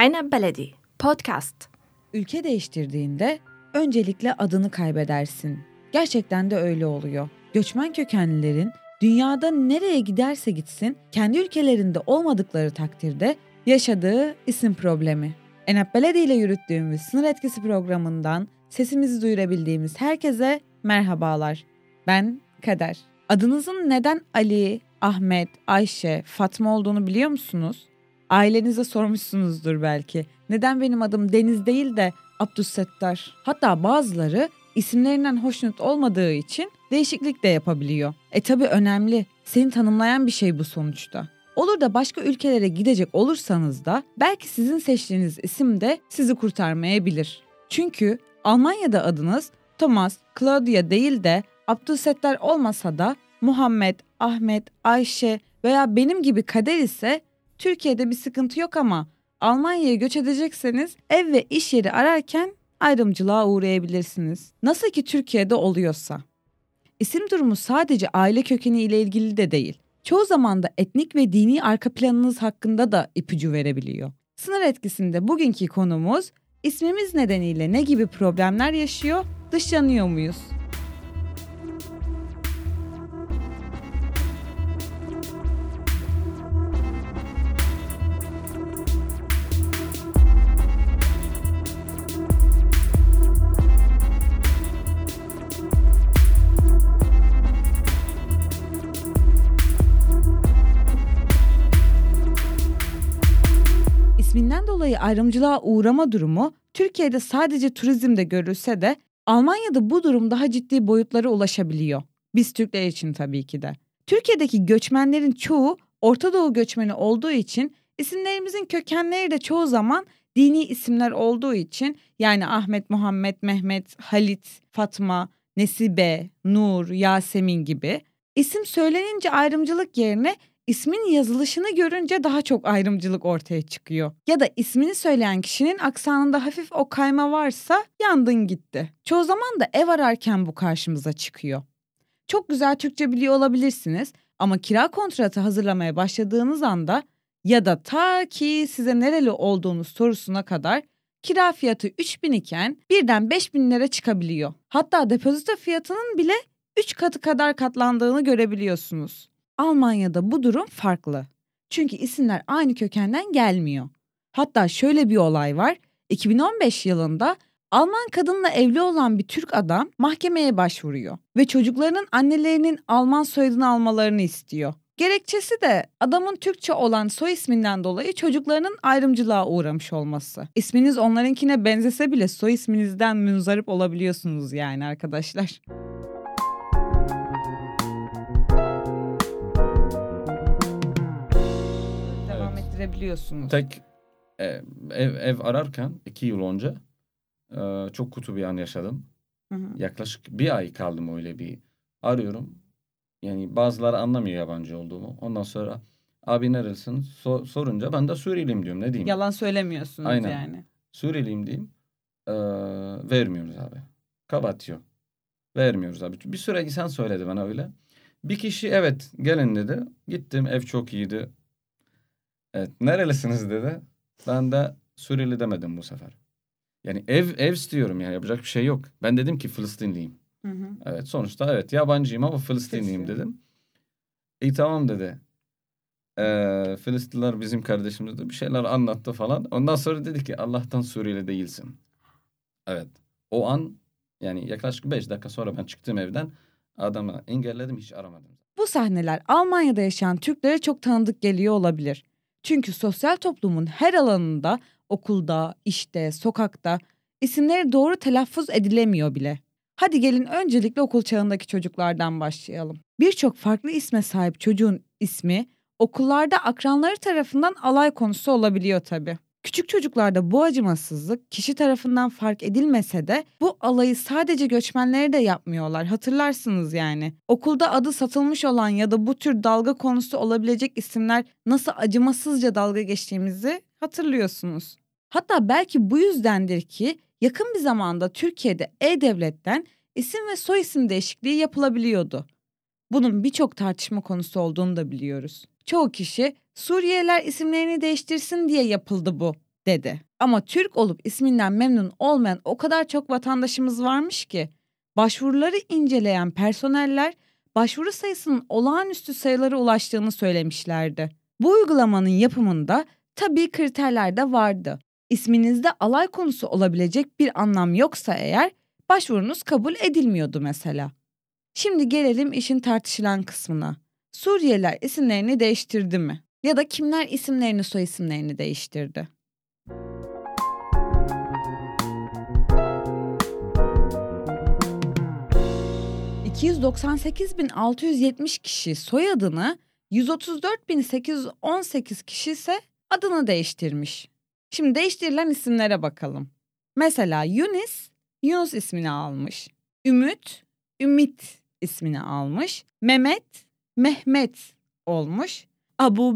Aynen Beledi Podcast. Ülke değiştirdiğinde öncelikle adını kaybedersin. Gerçekten de öyle oluyor. Göçmen kökenlilerin dünyada nereye giderse gitsin kendi ülkelerinde olmadıkları takdirde yaşadığı isim problemi. Enap Beledi ile yürüttüğümüz sınır etkisi programından sesimizi duyurabildiğimiz herkese merhabalar. Ben Kader. Adınızın neden Ali, Ahmet, Ayşe, Fatma olduğunu biliyor musunuz? Ailenize sormuşsunuzdur belki. Neden benim adım Deniz değil de Abdüssettar? Hatta bazıları isimlerinden hoşnut olmadığı için değişiklik de yapabiliyor. Tabii önemli. Seni tanımlayan bir şey bu sonuçta. Olur da başka ülkelere gidecek olursanız da belki sizin seçtiğiniz isim de sizi kurtarmayabilir. Çünkü Almanya'da adınız Thomas, Claudia değil de Abdüssettar olmasa da Muhammed, Ahmet, Ayşe veya benim gibi Kader ise Türkiye'de bir sıkıntı yok ama Almanya'ya göç edecekseniz ev ve iş yeri ararken ayrımcılığa uğrayabilirsiniz. Nasıl ki Türkiye'de oluyorsa. İsim durumu sadece aile kökeni ile ilgili de değil. Çoğu zaman da etnik ve dini arka planınız hakkında da ipucu verebiliyor. Sınır etkisinde bugünkü konumuz ismimiz nedeniyle ne gibi problemler yaşıyor, dışlanıyor muyuz? İsminden dolayı ayrımcılığa uğrama durumu Türkiye'de sadece turizmde görülse de Almanya'da bu durum daha ciddi boyutlara ulaşabiliyor. Biz Türkler için tabii ki de. Türkiye'deki göçmenlerin çoğu Orta Doğu göçmeni olduğu için isimlerimizin kökenleri de çoğu zaman dini isimler olduğu için yani Ahmet, Muhammed, Mehmet, Halit, Fatma, Nesibe, Nur, Yasemin gibi isim söylenince ayrımcılık yerine İsmin yazılışını görünce daha çok ayrımcılık ortaya çıkıyor. Ya da ismini söyleyen kişinin aksanında hafif o kayma varsa yandın gitti. Çoğu zaman da ev ararken bu karşımıza çıkıyor. Çok güzel Türkçe biliyor olabilirsiniz ama kira kontratı hazırlamaya başladığınız anda ya da ta ki size nereli olduğunuz sorusuna kadar kira fiyatı 3.000 iken birden 5.000 lira çıkabiliyor. Hatta depozito fiyatının bile 3 katı kadar katlandığını görebiliyorsunuz. Almanya'da bu durum farklı. Çünkü isimler aynı kökenden gelmiyor. Hatta şöyle bir olay var. 2015 yılında Alman kadınla evli olan bir Türk adam mahkemeye başvuruyor ve çocuklarının annelerinin Alman soyadını almalarını istiyor. Gerekçesi de adamın Türkçe olan soy isminden dolayı çocuklarının ayrımcılığa uğramış olması. İsminiz onlarınkine benzese bile soy isminizden münzarip olabiliyorsunuz yani arkadaşlar. Biliyorsunuz. Tek ev ararken 2 yıl önce çok kötü bir an yaşadım. Hı. Yaklaşık 1 ay kaldım öyle bir arıyorum. Yani bazıları anlamıyor yabancı olduğumu. Ondan sonra abi nerelisin sorunca ben de Suriyeliyim diyorum. Ne diyeyim? Yalan söylemiyorsunuz. Aynen. Yani. Suriyeliyim diyeyim. Vermiyoruz abi. Kapatıyor. Vermiyoruz abi. Bir süre sen söyledi bana öyle. Bir kişi evet gelin dedi. Gittim ev çok iyiydi. Evet, nerelisiniz dedi. Ben de Suriyeli demedim bu sefer. Yani ev istiyorum yani yapacak bir şey yok. Ben dedim ki Filistinliyim. Hı. Evet sonuçta evet yabancıyım ama Filistinliyim dedim. Tamam dedi. Filistinliler bizim kardeşimiz de bir şeyler anlattı falan. Ondan sonra dedi ki Allah'tan Suriyeli değilsin. Evet o an yani yaklaşık 5 dakika sonra ben çıktım evden. Adamı engelledim hiç aramadım. Bu sahneler Almanya'da yaşayan Türklere çok tanıdık geliyor olabilir. Çünkü sosyal toplumun her alanında, okulda, işte, sokakta isimleri doğru telaffuz edilemiyor bile. Hadi gelin öncelikle okul çağındaki çocuklardan başlayalım. Birçok farklı isme sahip çocuğun ismi okullarda akranları tarafından alay konusu olabiliyor tabii. Küçük çocuklarda bu acımasızlık kişi tarafından fark edilmese de bu alayı sadece göçmenlere de yapmıyorlar. Hatırlarsınız yani. Okulda adı satılmış olan ya da bu tür dalga konusu olabilecek isimler nasıl acımasızca dalga geçtiğimizi hatırlıyorsunuz. Hatta belki bu yüzdendir ki yakın bir zamanda Türkiye'de E-Devlet'ten isim ve soyisim değişikliği yapılabiliyordu. Bunun birçok tartışma konusu olduğunu da biliyoruz. Çoğu kişi Suriyeliler isimlerini değiştirsin diye yapıldı bu dedi. Ama Türk olup isminden memnun olmayan o kadar çok vatandaşımız varmış ki başvuruları inceleyen personeller başvuru sayısının olağanüstü sayılara ulaştığını söylemişlerdi. Bu uygulamanın yapımında tabii kriterler de vardı. İsminizde alay konusu olabilecek bir anlam yoksa eğer başvurunuz kabul edilmiyordu mesela. Şimdi gelelim işin tartışılan kısmına. Suriyeliler isimlerini değiştirdi mi? Ya da kimler isimlerini soy isimlerini değiştirdi? ...298.670 kişi soyadını, 134.818 kişi ise adını değiştirmiş. Şimdi değiştirilen isimlere bakalım. Mesela Yunus ismini almış. Ümit ismini almış. Mehmet olmuş. Ebu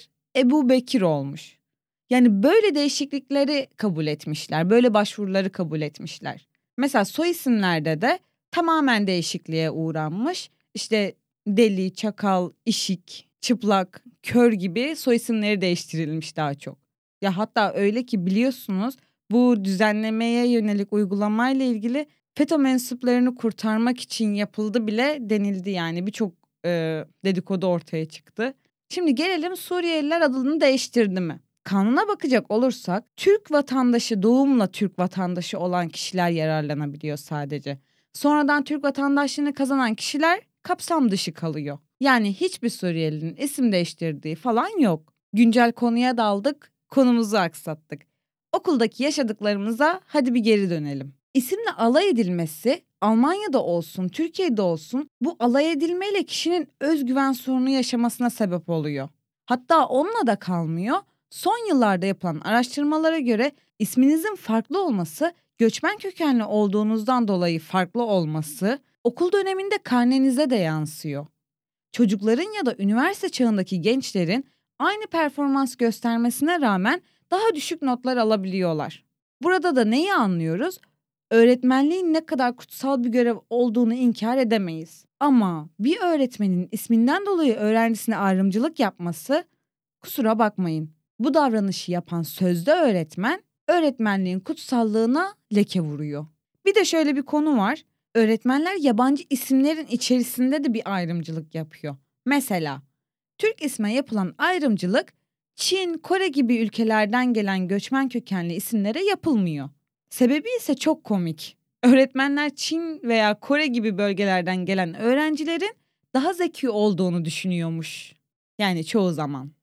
Bekir olmuş. Yani böyle değişiklikleri kabul etmişler. Böyle başvuruları kabul etmişler. Mesela soy isimlerde de tamamen değişikliğe uğranmış. İşte deli, çakal, işik, çıplak, kör gibi soy isimleri değiştirilmiş daha çok. Ya hatta öyle ki biliyorsunuz bu düzenlemeye yönelik uygulamayla ilgili FETÖ mensuplarını kurtarmak için yapıldı bile denildi yani. Birçok dedikodu ortaya çıktı. Şimdi gelelim Suriyeliler adını değiştirdi mi? Kanuna bakacak olursak Türk vatandaşı, doğumla Türk vatandaşı olan kişiler yararlanabiliyor sadece. Sonradan Türk vatandaşlığını kazanan kişiler kapsam dışı kalıyor. Yani hiçbir Suriyelinin isim değiştirdiği falan yok. Güncel konuya daldık, konumuzu aksattık. Okuldaki yaşadıklarımıza hadi bir geri dönelim. İsimle alay edilmesi Almanya'da olsun, Türkiye'de olsun bu alay edilmeyle kişinin özgüven sorunu yaşamasına sebep oluyor. Hatta onunla da kalmıyor. Son yıllarda yapılan araştırmalara göre isminizin farklı olması, göçmen kökenli olduğunuzdan dolayı farklı olması, okul döneminde karnenize de yansıyor. Çocukların ya da üniversite çağındaki gençlerin aynı performans göstermesine rağmen daha düşük notlar alabiliyorlar. Burada da neyi anlıyoruz? Öğretmenliğin ne kadar kutsal bir görev olduğunu inkar edemeyiz. Ama bir öğretmenin isminden dolayı öğrencisine ayrımcılık yapması, kusura bakmayın, bu davranışı yapan sözde öğretmen, öğretmenliğin kutsallığına leke vuruyor. Bir de şöyle bir konu var. Öğretmenler yabancı isimlerin içerisinde de bir ayrımcılık yapıyor. Mesela Türk isme yapılan ayrımcılık Çin, Kore gibi ülkelerden gelen göçmen kökenli isimlere yapılmıyor. Sebebi ise çok komik. Öğretmenler Çin veya Kore gibi bölgelerden gelen öğrencilerin daha zeki olduğunu düşünüyormuş. Yani çoğu zaman.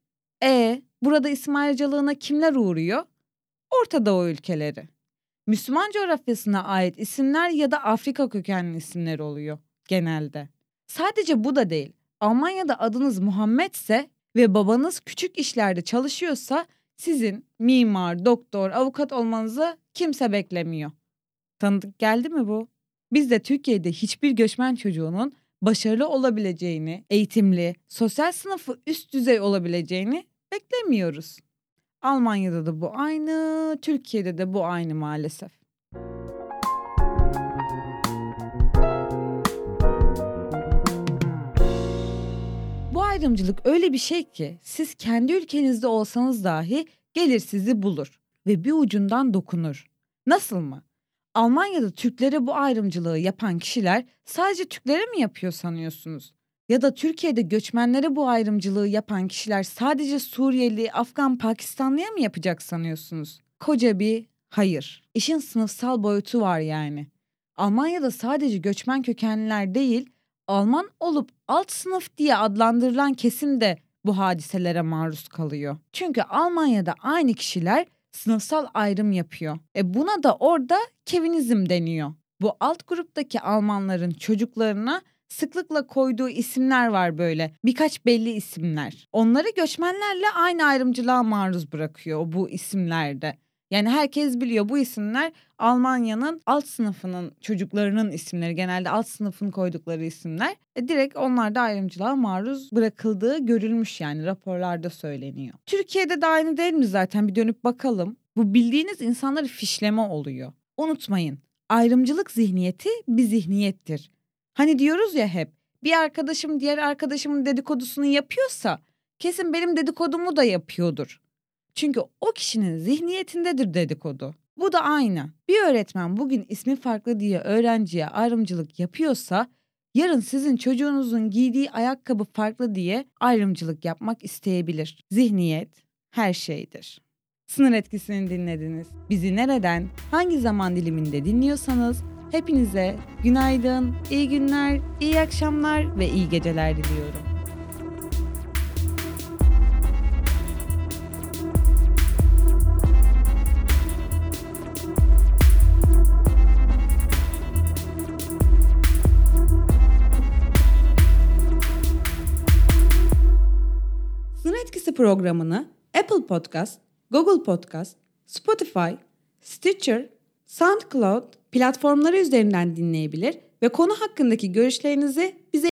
Burada isim ayrıcalığına kimler uğruyor? Orta Doğu ülkeleri. Müslüman coğrafyasına ait isimler ya da Afrika kökenli isimler oluyor genelde. Sadece bu da değil. Almanya'da adınız Muhammedse ve babanız küçük işlerde çalışıyorsa sizin mimar, doktor, avukat olmanızı kimse beklemiyor. Tanıdık geldi mi bu? Biz de Türkiye'de hiçbir göçmen çocuğunun başarılı olabileceğini, eğitimli, sosyal sınıfı üst düzey olabileceğini beklemiyoruz. Almanya'da da bu aynı, Türkiye'de de bu aynı maalesef. Bu ayrımcılık öyle bir şey ki siz kendi ülkenizde olsanız dahi gelir sizi bulur ve bir ucundan dokunur. Nasıl mı? Almanya'da Türklere bu ayrımcılığı yapan kişiler sadece Türklere mi yapıyor sanıyorsunuz? Ya da Türkiye'de göçmenlere bu ayrımcılığı yapan kişiler sadece Suriyeli, Afgan, Pakistanlıya mı yapacak sanıyorsunuz? Koca bir hayır. İşin sınıfsal boyutu var yani. Almanya'da sadece göçmen kökenliler değil, Alman olup alt sınıf diye adlandırılan kesim de bu hadiselere maruz kalıyor. Çünkü Almanya'da aynı kişiler sınıfsal ayrım yapıyor. Buna da orada Kevinizm deniyor. Bu alt gruptaki Almanların çocuklarına sıklıkla koyduğu isimler var böyle. Birkaç belli isimler. Onları göçmenlerle aynı ayrımcılığa maruz bırakıyor bu isimlerde. Yani herkes biliyor bu isimler Almanya'nın alt sınıfının çocuklarının isimleri. Genelde alt sınıfın koydukları isimler. Direkt onlarda ayrımcılığa maruz bırakıldığı görülmüş yani raporlarda söyleniyor. Türkiye'de de aynı değil mi zaten bir dönüp bakalım. Bu bildiğiniz insanları fişleme oluyor. Unutmayın ayrımcılık zihniyeti bir zihniyettir. Hani diyoruz ya hep bir arkadaşım diğer arkadaşımın dedikodusunu yapıyorsa kesin benim dedikodumu da yapıyordur. Çünkü o kişinin zihniyetindedir dedikodu. Bu da aynı. Bir öğretmen bugün ismi farklı diye öğrenciye ayrımcılık yapıyorsa, yarın sizin çocuğunuzun giydiği ayakkabı farklı diye ayrımcılık yapmak isteyebilir. Zihniyet her şeydir. Sınır Etkisi'ni dinlediniz. Bizi nereden, hangi zaman diliminde dinliyorsanız hepinize günaydın, iyi günler, iyi akşamlar ve iyi geceler diliyorum. Sınır Etkisi programını Apple Podcast, Google Podcast, Spotify, Stitcher, SoundCloud platformları üzerinden dinleyebilir ve konu hakkındaki görüşlerinizi